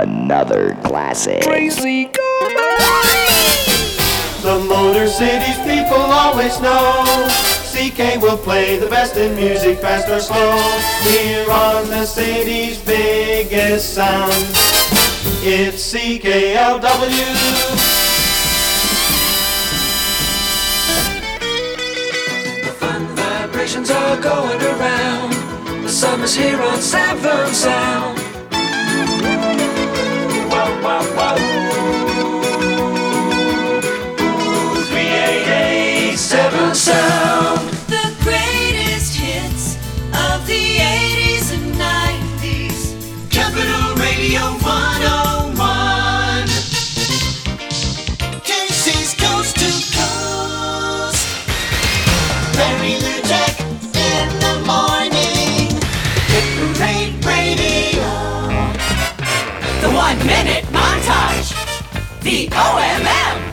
another classic. Crazy The Motor City's people always know CK will play the best in music, fast or slow. Here on the city's biggest sound, it's CKLW. vibrations are going around. The summer's here on Savern Sound. Wow, wow, wow. 3887 Sound. The greatest hits of the 80s and 90s. Capital Radio 101. Casey's Coast to Coast. Larry Lou Jack in the morning. Hit Parade Radio. The 1 minute montage. The OMM.